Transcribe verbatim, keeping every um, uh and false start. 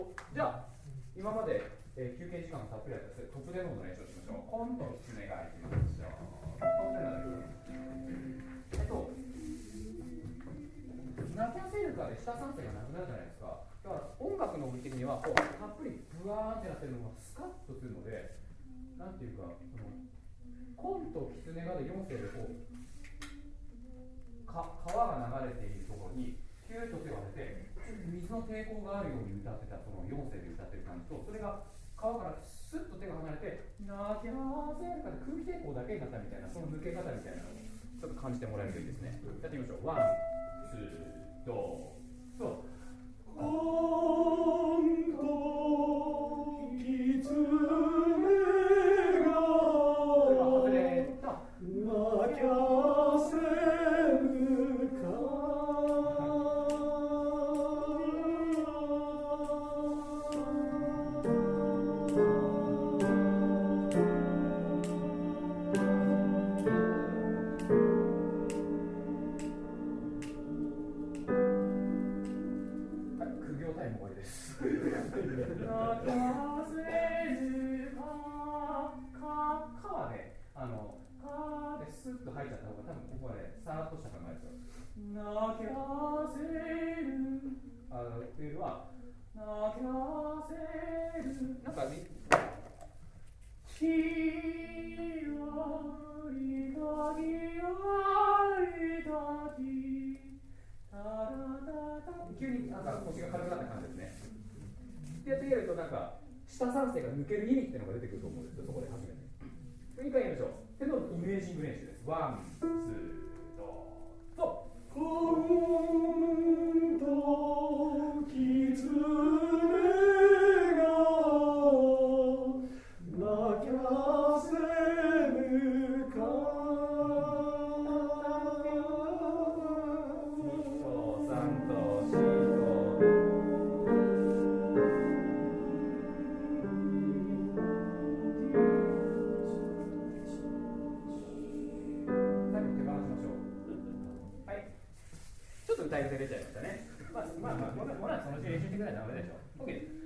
じゃあ、今まで、えー、休憩時間がたっぷりあったトップデノーの練習をしましょう。コンとキツネがいきましょう。トップデノーだけ。えっと、泣き焦るから下三声がなくなるじゃないですか。だから音楽の振り的にはこうたっぷりブワーンってなってるのがスカッとするので、なんていうか、そのコンとキツネがでよん声でこうか川が流れているところにキューッと手を当てて、水の抵抗があるように歌ってたそのよん声で歌ってる感じと、それが川からスッと手が離れて泣きゃーせるから空気抵抗だけになったみたいな、その抜け方みたいなのをちょっと感じてもらえるといいですね。やってみましょう。ワン、ツー、ドー、そう。今度キツネがそれが外れた泣きゃせぬかスッと入っちゃった方が多分ここはね、さらっとした考えですよ。泣きゃせるあのっていうのは、泣きゃせるなんかね、ひらりかぎやりたきタラタタ急になんか腰が軽くなった感じですね。ってやってみるとなんか下三声が抜ける意味っていうのが出てくると思うんですよ、そこで初めて。もう一回やりましょう。手のイメージング練習です。ワン、ツー、ドー、と。今度キツネが泣きゃせぬか。にとさんとしと。歌いが出ちゃいましたね。まあまあまあ、もうそのうち練習してくらいダメでしょう。OK。